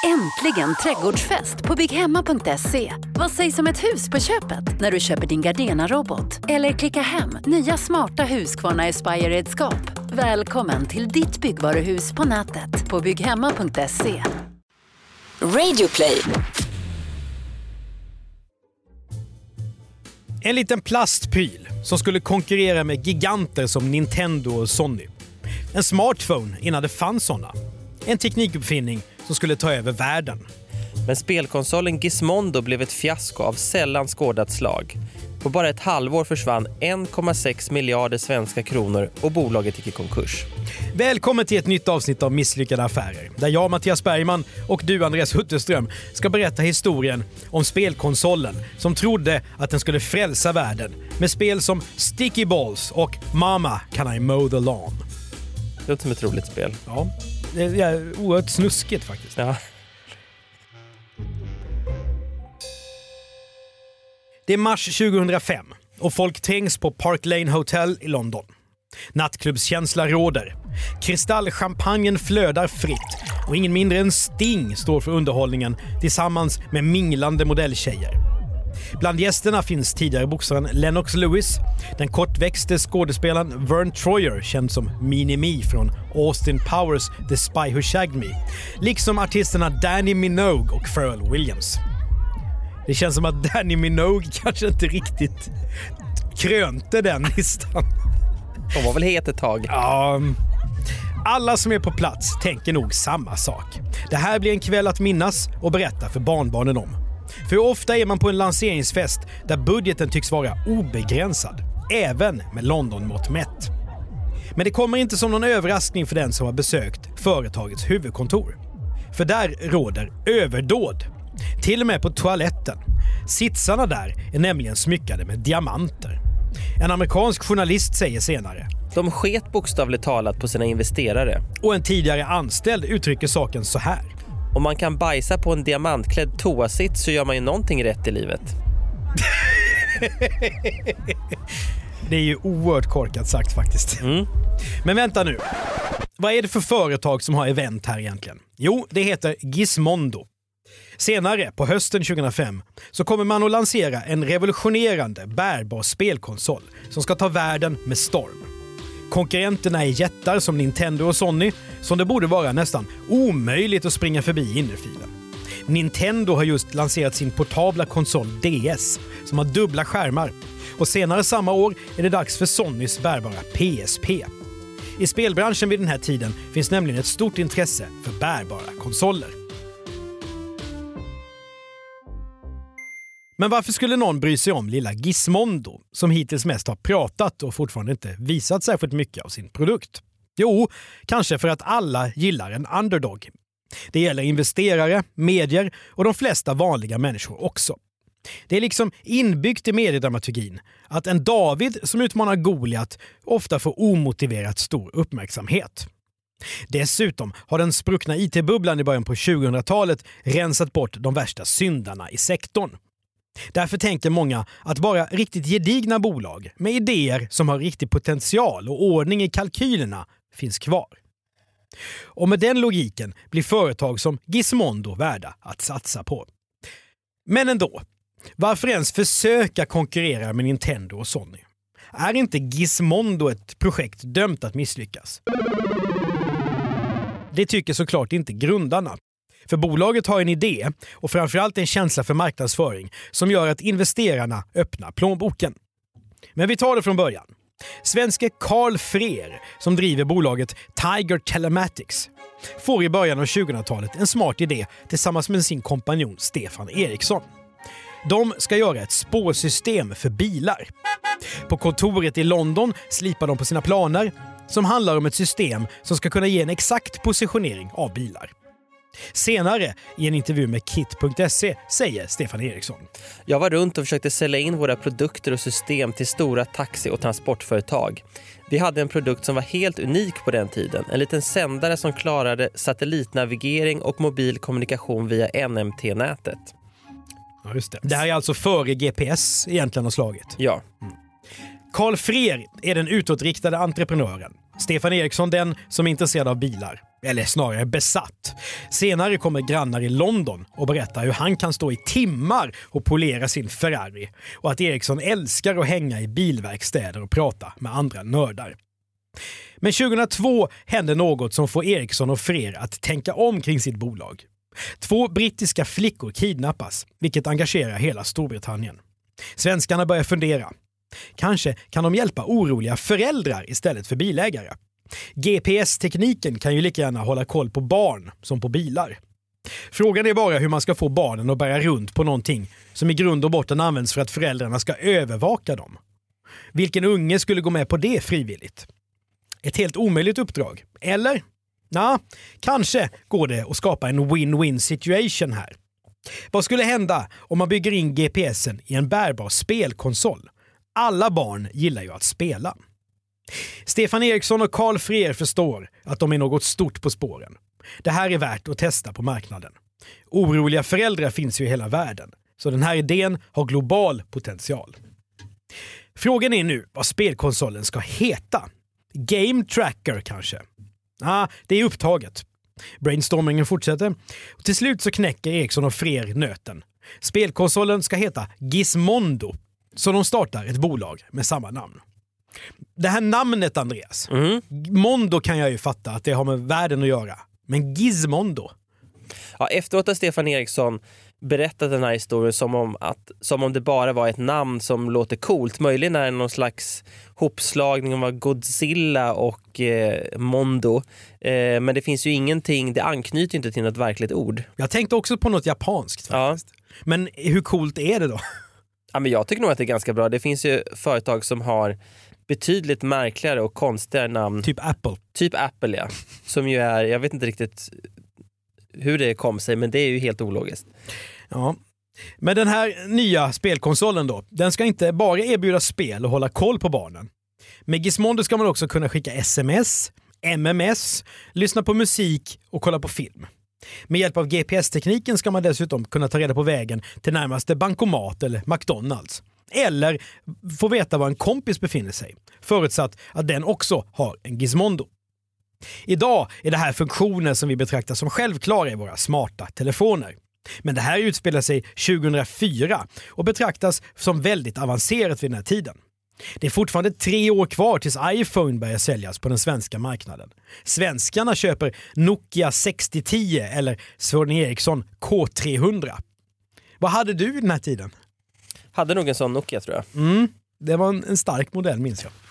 Äntligen trädgårdsfest på bygghemma.se. Vad sägs om ett hus på köpet när du köper din Gardena-robot? Eller klicka hem nya smarta Husqvarna Aspire-redskap. Välkommen till ditt byggvaruhus på nätet på bygghemma.se. Radio Play. En liten plastpryl som skulle konkurrera med giganter som Nintendo och Sony. En smartphone innan det fanns såna. En teknikuppfinning som skulle ta över världen. Men spelkonsolen Gizmondo blev ett fiasko av sällan skådat slag. På bara ett halvår försvann 1,6 miljarder svenska kronor och bolaget gick i konkurs. Välkommen till ett nytt avsnitt av Misslyckade affärer. Där jag, Mattias Bergman, och du, Andreas Hutterström, ska berätta historien om spelkonsolen som trodde att den skulle frälsa världen med spel som Sticky Balls och Mama Can I Mow the Lawn. Det låter som ett roligt spel. Ja, det är oerhört snuskigt faktiskt. Ja. Det är mars 2005 och folk trängs på Park Lane Hotel i London. Nattklubbskänsla råder. Kristallchampagnen flödar fritt och ingen mindre än Sting står för underhållningen tillsammans med minglande modelltjejer. Bland gästerna finns tidigare boxaren Lennox Lewis, den kortväxte skådespelaren Vern Troyer, känd som Mini-Me från Austin Powers The Spy Who Shagged Me, liksom artisterna Danny Minogue och Pharrell Williams. Det känns som att Danny Minogue kanske inte riktigt krönte den listan. De var väl het ett tag. Ja, alla som är på plats tänker nog samma sak. Det här blir en kväll att minnas och berätta för barnbarnen om. För hur ofta är man på en lanseringsfest där budgeten tycks vara obegränsad, även med London-mått mätt. Men det kommer inte som någon överraskning för den som har besökt företagets huvudkontor. För där råder överdåd. Till och med på toaletten. Sitsarna där är nämligen smyckade med diamanter. En amerikansk journalist säger senare: De sket bokstavligt talat på sina investerare. Och en tidigare anställd uttrycker saken så här: Om man kan bajsa på en diamantklädd toasitt så gör man ju någonting rätt i livet. Det är ju oerhört korkat sagt faktiskt. Men vänta nu. Vad är det för företag som har event här egentligen? Jo, det heter Gizmondo. Senare, på hösten 2005, så kommer man att lansera en revolutionerande bärbar spelkonsol som ska ta världen med storm. Konkurrenterna är jättar som Nintendo och Sony, som det borde vara nästan omöjligt att springa förbi innerfilen. Nintendo har just lanserat sin portabla konsol DS, som har dubbla skärmar. Och senare samma år är det dags för Sonys bärbara PSP. I spelbranschen vid den här tiden finns nämligen ett stort intresse för bärbara konsoler. Men varför skulle någon bry sig om lilla Gizmondo, som hittills mest har pratat och fortfarande inte visat särskilt mycket av sin produkt? Jo, kanske för att alla gillar en underdog. Det gäller investerare, medier och de flesta vanliga människor också. Det är liksom inbyggt i mediedramaturgin att en David som utmanar Goliat ofta får omotiverat stor uppmärksamhet. Dessutom har den spruckna IT-bubblan i början på 2000-talet rensat bort de värsta syndarna i sektorn. Därför tänker många att bara riktigt gedigna bolag med idéer som har riktig potential och ordning i kalkylerna finns kvar. Och med den logiken blir företag som Gizmondo värda att satsa på. Men ändå, varför ens försöka konkurrera med Nintendo och Sony? Är inte Gizmondo ett projekt dömt att misslyckas? Det tycker såklart inte grundarna. För bolaget har en idé och framförallt en känsla för marknadsföring som gör att investerarna öppnar plånboken. Men vi tar det från början. Svenske Carl Freer, som driver bolaget Tiger Telematics, får i början av 2000-talet en smart idé tillsammans med sin kompanjon Stefan Eriksson. De ska göra ett spårsystem för bilar. På kontoret i London slipar de på sina planer som handlar om ett system som ska kunna ge en exakt positionering av bilar. Senare i en intervju med Kit.se säger Stefan Eriksson: Jag var runt och försökte sälja in våra produkter och system till stora taxi- och transportföretag. Vi hade en produkt som var helt unik på den tiden. En liten sändare som klarade satellitnavigering och mobil kommunikation via NMT-nätet. Ja, just det. Det här är alltså före GPS egentligen har slagit. Ja. Carl Freer är den utåtriktade entreprenören. Stefan Eriksson den som är intresserad av bilar. Eller snarare besatt. Senare kommer grannar i London och berättar hur han kan stå i timmar och polera sin Ferrari. Och att Ericsson älskar att hänga i bilverkstäder och prata med andra nördar. Men 2002 hände något som får Ericsson och Freer att tänka om kring sitt bolag. 2 brittiska flickor kidnappas, vilket engagerar hela Storbritannien. Svenskarna börjar fundera. Kanske kan de hjälpa oroliga föräldrar istället för bilägare. GPS-tekniken kan ju lika gärna hålla koll på barn som på bilar. Frågan är bara hur man ska få barnen att bära runt på någonting som i grund och botten används för att föräldrarna ska övervaka dem. Vilken unge skulle gå med på det frivilligt? Ett helt omöjligt uppdrag. Eller? Kanske går det att skapa en win-win situation här. Vad skulle hända om man bygger in GPSen i en bärbar spelkonsol? Alla barn gillar ju att spela. Stefan Ericsson och Carl Freer förstår att de är något stort på spåren. Det här är värt att testa på marknaden. Oroliga föräldrar finns ju i hela världen, så den här idén har global potential. Frågan är nu vad spelkonsolen ska heta. Game Tracker kanske? Det är upptaget. Brainstormingen fortsätter. Och till slut så knäcker Ericsson och Freer nöten. Spelkonsolen ska heta Gizmondo, så de startar ett bolag med samma namn. Det här namnet, Andreas. Mondo kan jag ju fatta att det har med världen att göra. Men Gizmondo? Ja, efteråt har Stefan Ericsson berättat den här historien som om det bara var ett namn som låter coolt. Möjligen är det någon slags hopslagning av Godzilla och Mondo. Men det finns ju ingenting, det anknyter inte till något verkligt ord. Jag tänkte också på något japanskt faktiskt. Ja. Men hur coolt är det då? Ja, men jag tycker nog att det är ganska bra. Det finns ju företag som har betydligt märkligare och konstigare namn. Typ Apple. Typ Apple, ja. Som ju är, jag vet inte riktigt hur det kom sig, men det är ju helt ologiskt. Ja. Men den här nya spelkonsolen då, den ska inte bara erbjuda spel och hålla koll på barnen. Med Gizmondo ska man också kunna skicka sms, MMS, lyssna på musik och kolla på film. Med hjälp av GPS-tekniken ska man dessutom kunna ta reda på vägen till närmaste bankomat eller McDonalds. Eller få veta var en kompis befinner sig, förutsatt att den också har en Gizmondo. Idag är det här funktioner som vi betraktar som självklara i våra smarta telefoner. Men det här utspelar sig 2004 och betraktas som väldigt avancerat vid den här tiden. Det är fortfarande 3 år kvar tills iPhone börjar säljas på den svenska marknaden. Svenskarna köper Nokia 6010 eller Sony Ericsson K300. Vad hade du i den här tiden? Hade nog en sån Nokia, tror jag. Det var en stark modell, minns jag.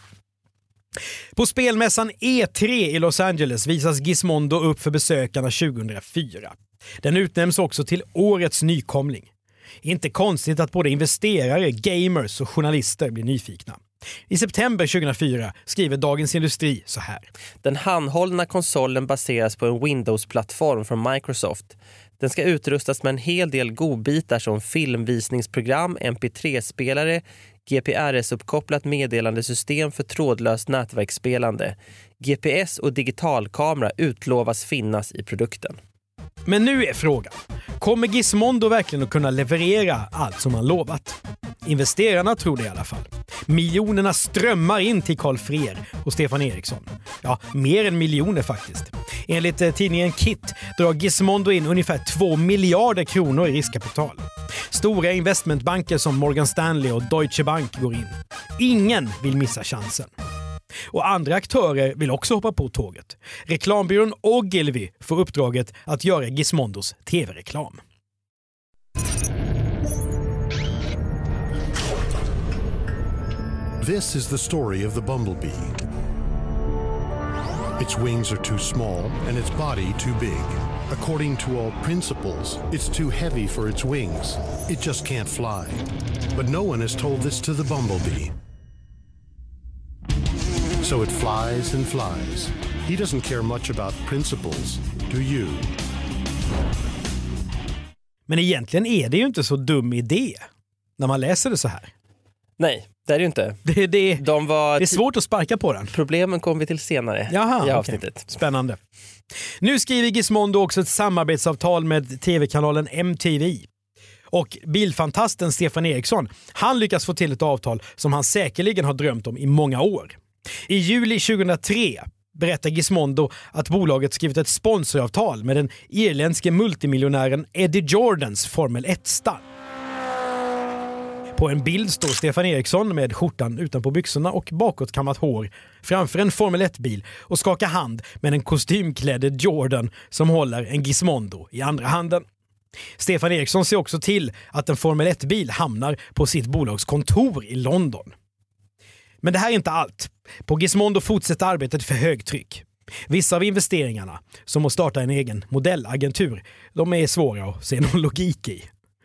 På spelmässan E3 i Los Angeles visas Gizmondo upp för besökarna 2004. Den utnämns också till årets nykomling. Inte konstigt att både investerare, gamers och journalister blir nyfikna. I september 2004 skriver Dagens Industri så här. Den handhållna konsolen baseras på en Windows-plattform från Microsoft. Den ska utrustas med en hel del godbitar som filmvisningsprogram, MP3-spelare, GPRS-uppkopplat meddelandesystem för trådlöst nätverksspelande. GPS och digitalkamera utlovas finnas i produkten. Men nu är frågan, kommer Gizmondo verkligen att kunna leverera allt som man lovat? Investerarna tror det i alla fall. Miljonerna strömmar in till Carl Freer och Stefan Ericsson. Ja, mer än miljoner faktiskt. Enligt tidningen Kit drar Gizmondo in ungefär 2 miljarder kronor i riskkapital. Stora investmentbanker som Morgan Stanley och Deutsche Bank går in. Ingen vill missa chansen. Och andra aktörer vill också hoppa på tåget. Reklambyrån Ogilvy får uppdraget att göra Gizmondos tv-reklam. This is the story of the bumblebee. Its wings are too small and its body too big. According to all principles, it's too heavy for its wings. It just can't fly. But no one has told this to the bumblebee. So it flies and flies. He doesn't care much about principles, do you? Men egentligen är det ju inte så dum idé när man läser det så här. Nej, det är det ju inte. Det är svårt att sparka på den. Problemen kommer vi till senare i avsnittet. Okay. Spännande. Nu skriver Gizmondo också ett samarbetsavtal med tv-kanalen MTV. Och bilfantasten Stefan Ericsson, han lyckas få till ett avtal som han säkerligen har drömt om i många år. I juli 2003 berättar Gizmondo att bolaget skrivit ett sponsoravtal med den irländske multimiljonären Eddie Jordans Formel 1-stall. På en bild står Stefan Eriksson med skjortan utanpå byxorna och bakåtkammat hår framför en Formel 1-bil och skakar hand med en kostymklädde Jordan som håller en Gizmondo i andra handen. Stefan Eriksson ser också till att en Formel 1-bil hamnar på sitt bolags kontor i London. Men det här är inte allt. På Gizmondo fortsätter arbetet för högtryck. Vissa av investeringarna, som att starta en egen modellagentur, de är svåra att se någon logik i.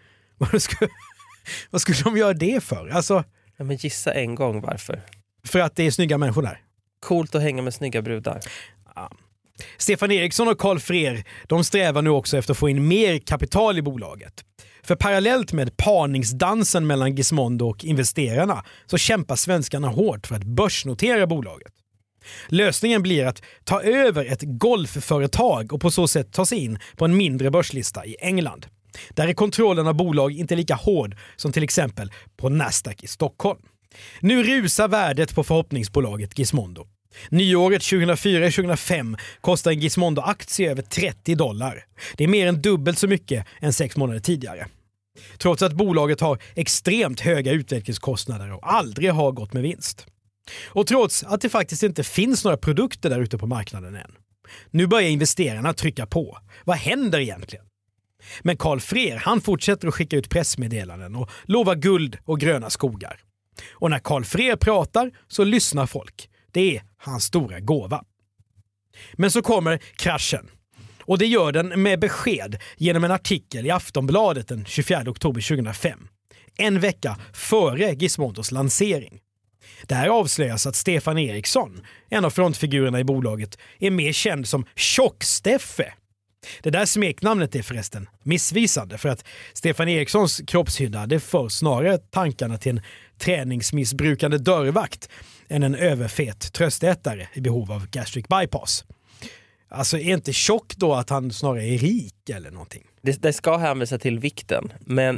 Vad skulle de göra det för? Alltså, Ja, men gissa en gång varför. för att det är snygga människor där. Coolt att hänga med snygga brudar. Stefan Eriksson och Carl Freer, de strävar nu också efter att få in mer kapital i bolaget. För parallellt med parningsdansen mellan Gizmondo och investerarna så kämpar svenskarna hårt för att börsnotera bolaget. Lösningen blir att ta över ett golfföretag och på så sätt ta sig in på en mindre börslista i England. Där är kontrollen av bolag inte lika hård som till exempel på Nasdaq i Stockholm. Nu rusar värdet på förhoppningsbolaget Gizmondo. Nyåret 2004-2005 kostar en Gizmondo-aktie över $30. Det är mer än dubbelt så mycket än 6 månader tidigare. Trots att bolaget har extremt höga utvecklingskostnader och aldrig har gått med vinst. Och trots att det faktiskt inte finns några produkter där ute på marknaden än. Nu börjar investerarna trycka på. Vad händer egentligen? Men Carl Freer, han fortsätter att skicka ut pressmeddelanden och lovar guld och gröna skogar. Och när Carl Freer pratar så lyssnar folk. Det är hans stora gåva. Men så kommer kraschen. Och det gör den med besked genom en artikel i Aftonbladet den 24 oktober 2005. En vecka före Gizmondos lansering. Där avslöjas att Stefan Eriksson, en av frontfigurerna i bolaget, är mer känd som Tjock-Steffe. Det där smeknamnet är förresten missvisande för att Stefan Erikssons kroppshydda det för snarare tankarna till en träningsmissbrukande dörrvakt än en överfet tröstätare i behov av gastric bypass. Alltså är inte tjock då att han snarare är rik eller någonting? Det ska hänvisa till vikten,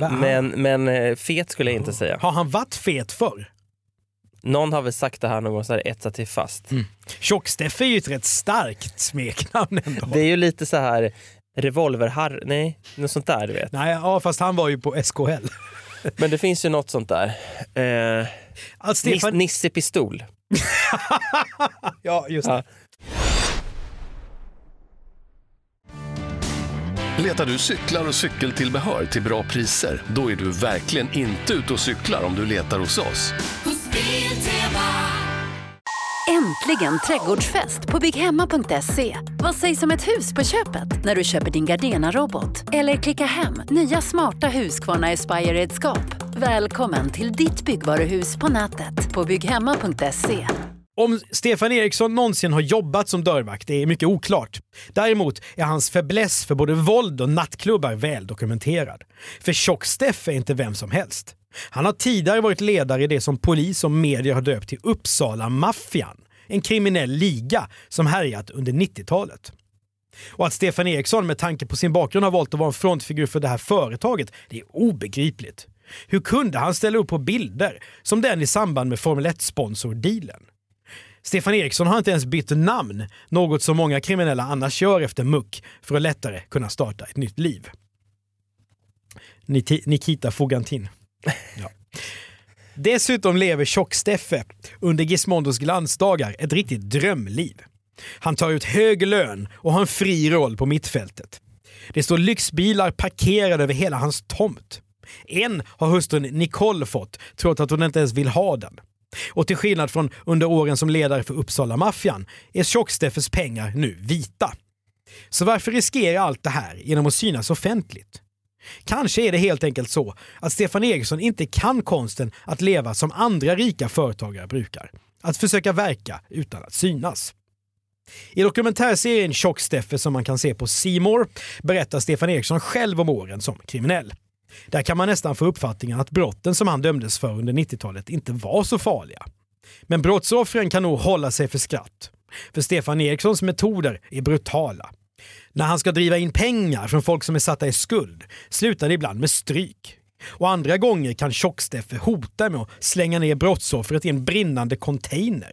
men fet skulle jag inte säga. Har han varit fet förr? Någon har väl sagt det här någon gång så här etsat till fast. Tjock-Steffe är ju ett rätt starkt smeknamn ändå. Det är ju lite så här revolverharr, nej, något sånt där du vet. Nej, ja, fast han var ju på SKL. Men det finns ju något sånt där. Nisse Pistol. Ja, just det. Ja. Letar du cyklar och cykeltillbehör till bra priser? Då är du verkligen inte ute och cyklar om du letar hos oss. Äntligen trädgårdsfest på bygghemma.se. Vad sägs om ett hus på köpet när du köper din Gardena-robot? Eller klicka hem nya smarta Husqvarna Aspire-redskap. Välkommen till ditt byggvaruhus på nätet på bygghemma.se. Om Stefan Eriksson någonsin har jobbat som dörrvakt är mycket oklart. Däremot är hans fäbless för både våld och nattklubbar väl dokumenterad. För Tjock-Steffe är inte vem som helst. Han har tidigare varit ledare i det som polis och medier har döpt till Uppsala-maffian. En kriminell liga som härjat under 90-talet. Och att Stefan Eriksson med tanke på sin bakgrund har valt att vara en frontfigur för det här företaget, det är obegripligt. Hur kunde han ställa upp på bilder som den i samband med Formel 1-sponsordealen? Stefan Eriksson har inte ens bytt namn, något som många kriminella annars gör efter muck för att lättare kunna starta ett nytt liv. Nikita Fogantin. Ja. Dessutom lever Tjock-Steffe under Gizmondos glansdagar ett riktigt drömliv. Han tar ut hög lön och har en fri roll på mittfältet. Det står lyxbilar parkerade över hela hans tomt. En har hustrun Nicole fått, trots att hon inte ens vill ha den. Och till skillnad från under åren som ledare för Uppsala-maffian är Tjock-Steffes pengar nu vita. Så varför riskera allt det här genom att synas offentligt? Kanske är det helt enkelt så att Stefan Eriksson inte kan konsten att leva som andra rika företagare brukar. Att försöka verka utan att synas. I dokumentärserien Tjock-Steffe som man kan se på C More berättar Stefan Eriksson själv om åren som kriminell. Där kan man nästan få uppfattningen att brotten som han dömdes för under 90-talet inte var så farliga. Men brottsoffren kan nog hålla sig för skratt. För Stefan Erikssons metoder är brutala. När han ska driva in pengar från folk som är satta i skuld slutar det ibland med stryk. Och andra gånger kan Tjock-Steffe hota med att slänga ner brottsoffret i en brinnande container.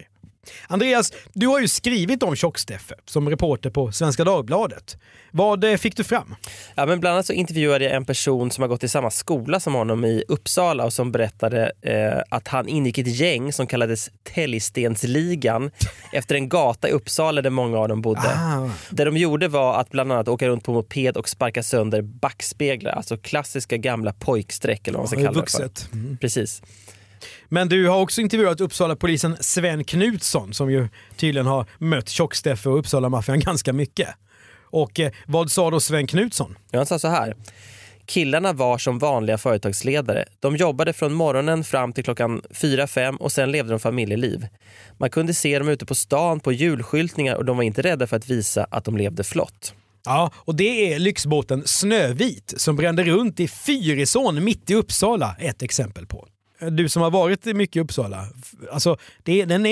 Andreas, du har ju skrivit om Tjock-Steffe som reporter på Svenska Dagbladet. Vad fick du fram? Ja, men bland annat så intervjuade jag en person som har gått i samma skola som honom i Uppsala och som berättade att han ingick i ett gäng som kallades Täljstensligan efter en gata i Uppsala där många av dem bodde. Det de gjorde var att bland annat åka runt på moped och sparka sönder backspeglar, alltså klassiska gamla pojksträck eller vad man ska kalla det för. Precis. Men du har också intervjuat Uppsala-polisen Sven Knutsson som ju tydligen har mött Tjock-Steffe och Uppsala-maffian ganska mycket. Och vad sa då Sven Knutsson? Ja, han sa så här. Killarna var som vanliga företagsledare. De jobbade från morgonen fram till klockan 4-5 och sen levde de familjeliv. Man kunde se dem ute på stan på julskyltningar och de var inte rädda för att visa att de levde flott. Ja, och det är lyxbåten Snövit som brände runt i Fyrisån mitt i Uppsala ett exempel på. Du som har varit mycket i Uppsala, alltså, den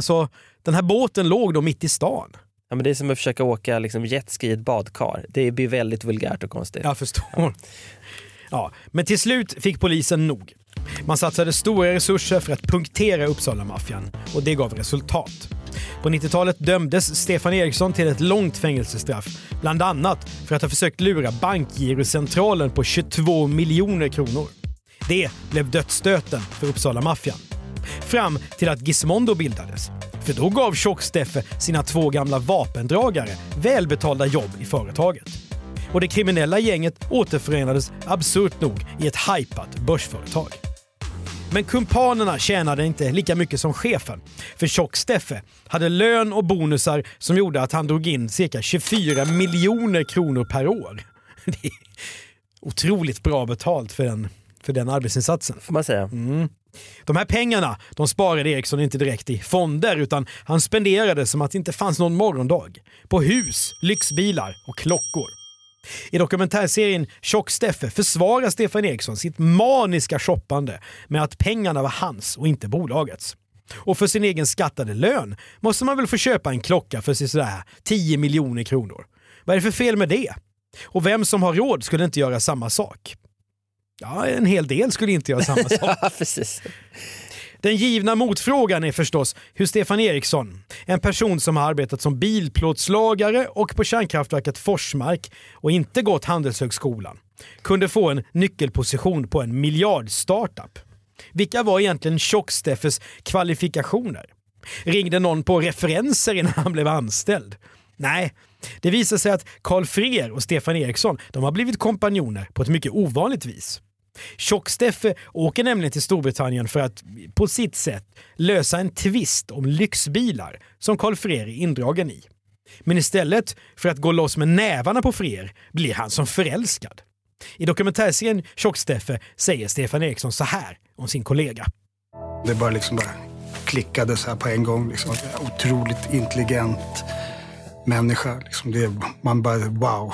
här båten låg då mitt i stan. Ja, men det är som att försöka åka liksom jetski i ett badkar. Det blir väldigt vulgärt och konstigt. Jag förstår. Ja, men till slut fick polisen nog. Man satsade stora resurser för att punktera Uppsala-maffian och det gav resultat. På 90-talet dömdes Stefan Eriksson till ett långt fängelsestraff, bland annat för att ha försökt lura bankgirocentralen på 22 miljoner kronor. Det blev dödsstöten för Uppsala-maffian. Fram till att Gizmondo bildades. För då gav Tjock-Steffe sina 2 gamla vapendragare välbetalda jobb i företaget. Och det kriminella gänget återförenades absurt nog i ett hypat börsföretag. Men kumpanerna tjänade inte lika mycket som chefen. För Tjock-Steffe hade lön och bonusar som gjorde att han drog in cirka 24 miljoner kronor per år. Det är otroligt bra betalt för den arbetsinsatsen. Får man säga. De här pengarna, de sparade Eriksson inte direkt i fonder utan han spenderade som att det inte fanns någon morgondag. På hus, lyxbilar och klockor. I dokumentärserien Tjock-Steffe försvarar Stefan Eriksson sitt maniska shoppande med att pengarna var hans och inte bolagets. Och för sin egen skattade lön måste man väl få köpa en klocka för sådär 10 miljoner kronor. Vad är det för fel med det? Och vem som har råd skulle inte göra samma sak? Ja, en hel del skulle inte göra samma sak. Ja, precis. Den givna motfrågan är förstås hur Stefan Eriksson, en person som har arbetat som bilplåtslagare och på kärnkraftverket Forsmark och inte gått Handelshögskolan, kunde få en nyckelposition på en miljardstartup. Vilka var egentligen Tjock-Steffes kvalifikationer? Ringde någon på referenser innan han blev anställd? Nej, det visar sig att Carl Freer och Stefan Eriksson de har blivit kompanjoner på ett mycket ovanligt vis. Tjock-Steffe åker nämligen till Storbritannien för att på sitt sätt lösa en tvist om lyxbilar som Carl Freer är indragen i. Men istället för att gå loss med nävarna på Freer blir han som förälskad. I dokumentärserien Tjock-Steffe säger Stefan Eriksson så här om sin kollega. Det bara klickade så här på en gång. Otroligt intelligent människa. Man bara wow.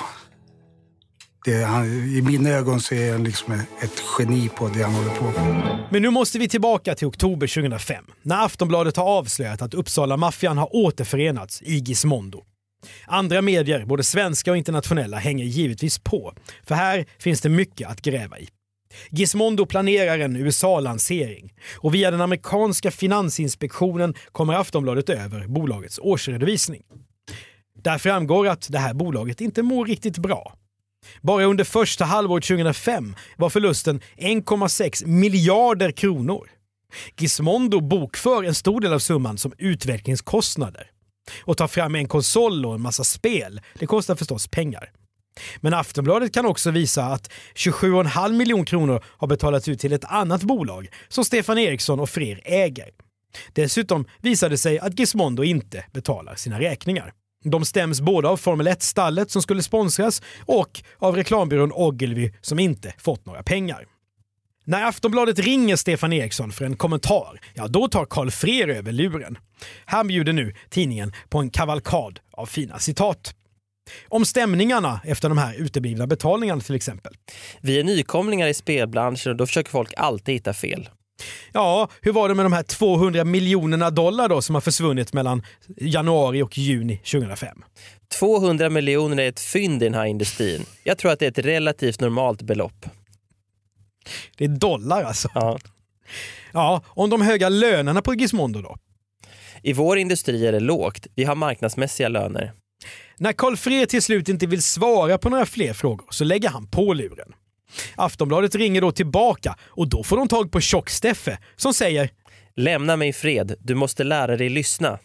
I mina ögon så är han ett geni på det han håller på med. Men nu måste vi tillbaka till oktober 2005 när Aftonbladet har avslöjat att Uppsala-maffian har återförenats i Gizmondo. Andra medier, både svenska och internationella, hänger givetvis på. För här finns det mycket att gräva i. Gizmondo planerar en USA-lansering och via den amerikanska finansinspektionen kommer Aftonbladet över bolagets årsredovisning. Där framgår att det här bolaget inte mår riktigt bra. Bara under första halvåret 2005 var förlusten 1,6 miljarder kronor. Gizmondo bokför en stor del av summan som utvecklingskostnader. Och ta fram en konsol och en massa spel, det kostar förstås pengar. Men Aftonbladet kan också visa att 27,5 miljoner kronor har betalats ut till ett annat bolag som Stefan Eriksson och Freer äger. Dessutom visade det sig att Gizmondo inte betalar sina räkningar. De stäms både av Formel 1-stallet som skulle sponsras och av reklambyrån Ogilvy som inte fått några pengar. När Aftonbladet ringer Stefan Eriksson för en kommentar, ja då tar Carl Freer över luren. Han bjuder nu tidningen på en kavalkad av fina citat. Om stämningarna efter de här uteblivna betalningarna till exempel. Vi är nykomlingar i spelbranschen och då försöker folk alltid hitta fel. Ja, hur var det med de här 200 miljonerna dollar då som har försvunnit mellan januari och juni 2005? 200 miljoner är ett fynd i den här industrin. Jag tror att det är ett relativt normalt belopp. Det är dollar alltså. Ja. Ja, om de höga lönerna på Gizmondo då? I vår industri är det lågt. Vi har marknadsmässiga löner. När Carl Frer till slut inte vill svara på några fler frågor så lägger han på luren. Aftonbladet ringer då tillbaka och då får de tag på Tjock-Steffe som säger: lämna mig i fred, du måste lära dig lyssna.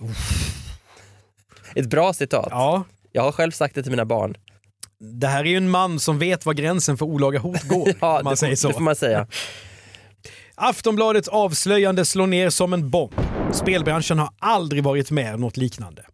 Ett bra citat. Ja. Jag har själv sagt det till mina barn. Det här är ju en man som vet var gränsen för olaga hot går. Ja, man säger så. Det får man säga. Aftonbladets avslöjande slår ner som en bomb. Spelbranschen har aldrig varit med om något liknande.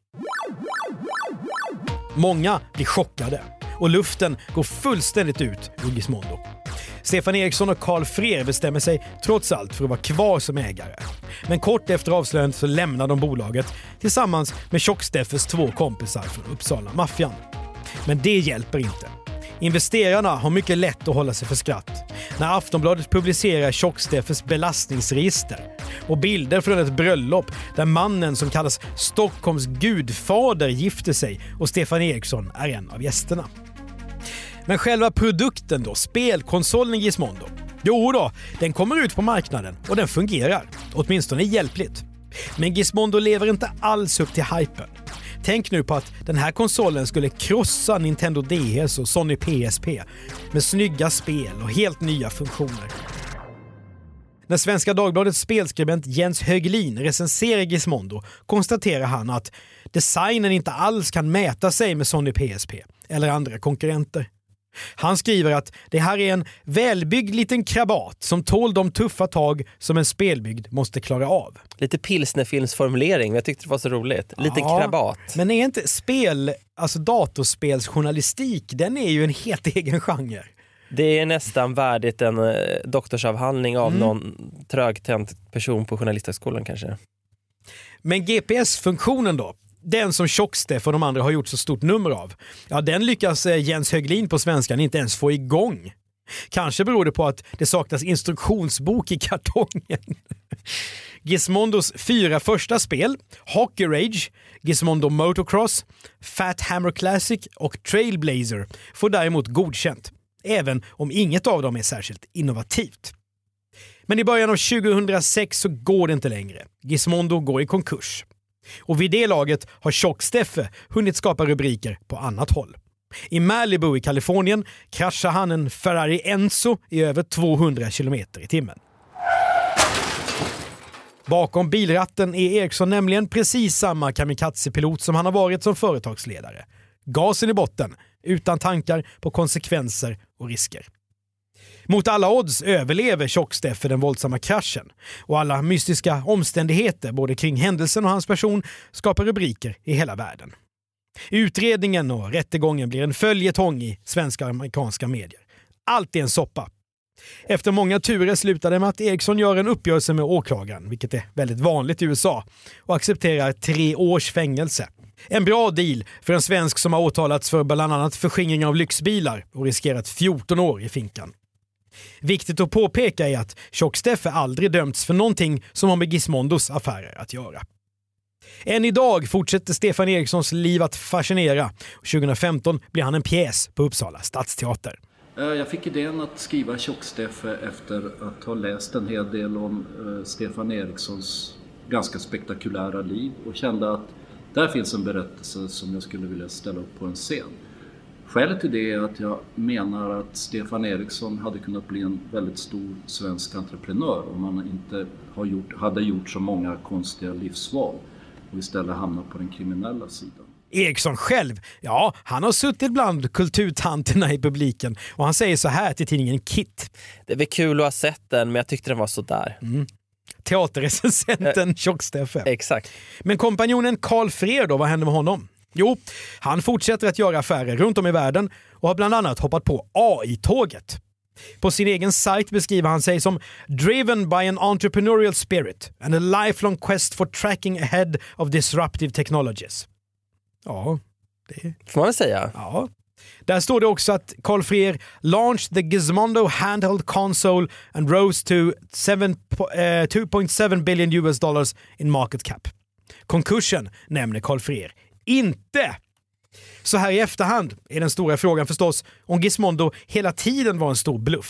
Många blir chockade och luften går fullständigt ut ur Gizmondo. Stefan Eriksson och Carl Frer bestämmer sig trots allt för att vara kvar som ägare. Men kort efter avslöjandet så lämnar de bolaget tillsammans med Tjock-Steffes 2 kompisar från Uppsala-maffian. Men det hjälper inte. Investerarna har mycket lätt att hålla sig för skratt när Aftonbladet publicerar Tjock-Steffes belastningsregister och bilder från ett bröllop där mannen som kallas Stockholms gudfader gifter sig och Stefan Eriksson är en av gästerna. Men själva produkten då, spelkonsolen Gizmondo, jo då, den kommer ut på marknaden och den fungerar, åtminstone hjälpligt. Men Gizmondo lever inte alls upp till hypen. Tänk nu på att den här konsolen skulle krossa Nintendo DS och Sony PSP med snygga spel och helt nya funktioner. När Svenska Dagbladets spelskribent Jens Höglin recenserar Gizmondo konstaterar han att designen inte alls kan mäta sig med Sony PSP eller andra konkurrenter. Han skriver att det här är en välbyggd liten krabat som tål de tuffa tag som en spelbygd måste klara av. Lite pilsnerfilmsformulering, jag tyckte det var så roligt. Lite krabat. Men är inte spel, alltså datorspelsjournalistik, den är ju en helt egen genre. Det är nästan värdigt en doktorsavhandling av någon trögtänt person på journalisthögskolan kanske. Men GPS-funktionen då? Den som Tjock-Steff och de andra har gjort så stort nummer av. Ja, den lyckas Jens Höglin på svenskan inte ens få igång. Kanske beror det på att det saknas instruktionsbok i kartongen. Gizmondos 4 första spel, Hockey Rage, Gizmondo Motocross, Fat Hammer Classic och Trailblazer får däremot godkänt. Även om inget av dem är särskilt innovativt. Men i början av 2006 så går det inte längre. Gizmondo går i konkurs. Och vid det laget har Tjock-Steffe hunnit skapa rubriker på annat håll. I Malibu i Kalifornien kraschar han en Ferrari Enzo i över 200 km i timmen. Bakom bilratten är Eriksson nämligen precis samma kamikaze-pilot som han har varit som företagsledare. Gasen i botten, utan tankar på konsekvenser och risker. Mot alla odds överlever Tjock-Steffe den våldsamma kraschen och alla mystiska omständigheter både kring händelsen och hans person skapar rubriker i hela världen. Utredningen och rättegången blir en följetong i svenska och amerikanska medier. Allt är en soppa. Efter många turer slutar det med att Eriksson gör en uppgörelse med åklagaren, vilket är väldigt vanligt i USA, och accepterar 3 års fängelse. En bra deal för en svensk som har åtalats för bland annat förskingring av lyxbilar och riskerat 14 år i finkan. Viktigt att påpeka är att Tjock-Steffe aldrig dömts för någonting som har med Gizmondos affärer att göra. Än idag fortsätter Stefan Erikssons liv att fascinera och 2015 blir han en pjäs på Uppsala stadsteater. Jag fick idén att skriva Tjock-Steffe efter att ha läst en hel del om Stefan Erikssons ganska spektakulära liv och kände att där finns en berättelse som jag skulle vilja ställa upp på en scen. Skälet till det är att jag menar att Stefan Eriksson hade kunnat bli en väldigt stor svensk entreprenör om han inte hade gjort så många konstiga livsval och istället hamnat på den kriminella sidan. Eriksson själv, ja, han har suttit bland kulturtanterna i publiken och han säger så här till tidningen Kit. Det är väl kul att ha sett den, men jag tyckte den var så där. Teaterrecensenten Tjock-Steffe. Exakt. Men kompanjonen Carl Frer då, vad händer med honom? Jo, han fortsätter att göra affärer runt om i världen och har bland annat hoppat på AI-tåget. På sin egen sajt beskriver han sig som driven by an entrepreneurial spirit and a lifelong quest for tracking ahead of disruptive technologies. Ja, det får man väl säga. Ja. Där står det också att Carl Frer launched the Gizmondo handheld console and rose to 2.7 billion US dollars in market cap. Konkursen nämner Carl Frer inte. Så här i efterhand är den stora frågan förstås om Gizmondo hela tiden var en stor bluff.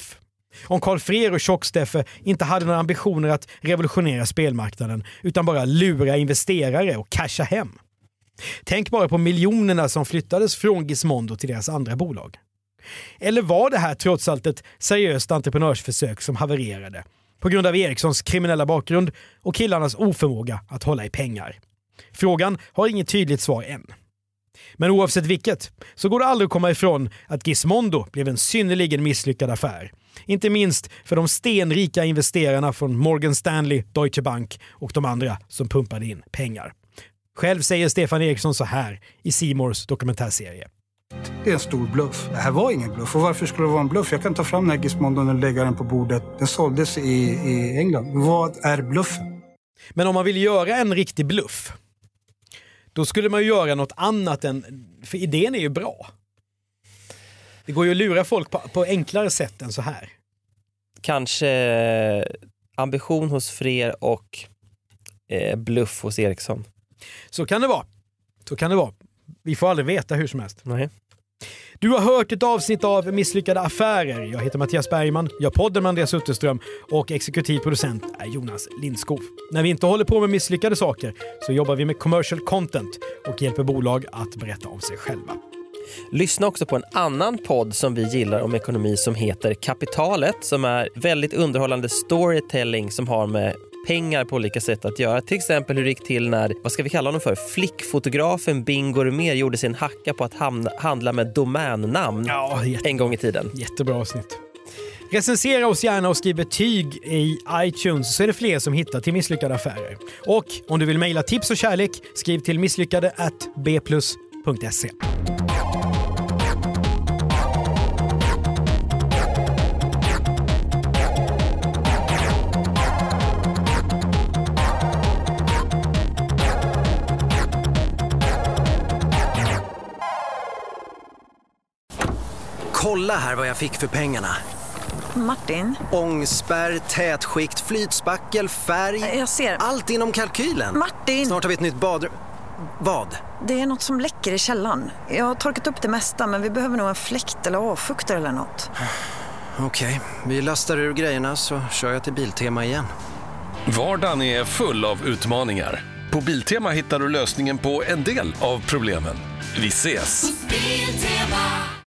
Om Carl Freer och Tjock-Steffe inte hade några ambitioner att revolutionera spelmarknaden utan bara lura investerare och casha hem. Tänk bara på miljonerna som flyttades från Gizmondo till deras andra bolag. Eller var det här trots allt ett seriöst entreprenörsförsök som havererade på grund av Ericssons kriminella bakgrund och killarnas oförmåga att hålla i pengar? Frågan har inget tydligt svar än. Men oavsett vilket så går det aldrig att komma ifrån att Gizmondo blev en synnerligen misslyckad affär. Inte minst för de stenrika investerarna från Morgan Stanley, Deutsche Bank och de andra som pumpade in pengar. Själv säger Stefan Eriksson så här i C Mores dokumentärserie. Det är en stor bluff. Det här var ingen bluff. Och varför skulle det vara en bluff? Jag kan ta fram den här Gizmondo och lägga den på bordet. Den såldes i England. Vad är bluffen? Men om man vill göra en riktig bluff, då skulle man ju göra något annat än... För idén är ju bra. Det går ju att lura folk på enklare sätt än så här. Kanske ambition hos Freer och bluff hos Ericsson. Så kan det vara. Så kan det vara. Vi får aldrig veta hur som helst. Nej. Du har hört ett avsnitt av Misslyckade affärer. Jag heter Mattias Bergman, jag poddar med Andreas Utterström och exekutiv producent är Jonas Lindskov. När vi inte håller på med misslyckade saker så jobbar vi med commercial content och hjälper bolag att berätta om sig själva. Lyssna också på en annan podd som vi gillar om ekonomi som heter Kapitalet, som är väldigt underhållande storytelling som har med pengar på olika sätt att göra. Till exempel hur det gick till när, vad ska vi kalla honom för, flickfotografen Bingo Rimér gjorde sin hacka på att handla med domännamn en gång i tiden. Jättebra avsnitt. Recensera oss gärna och skriv betyg i iTunes så är det fler som hittar till Misslyckade affärer. Och om du vill mejla tips och kärlek, skriv till misslyckade@bplus.se. Kolla här vad jag fick för pengarna. Martin? Ångspärr, tätskikt, flytspackel, färg. Jag ser. Allt inom kalkylen. Martin! Snart har vi ett nytt badrum. Vad? Det är något som läcker i källaren. Jag har torkat upp det mesta men vi behöver nog en fläkt eller avfuktare eller något. Okej, vi lastar ur grejerna så kör jag till Biltema igen. Vardagen är full av utmaningar. På Biltema hittar du lösningen på en del av problemen. Vi ses! Biltema.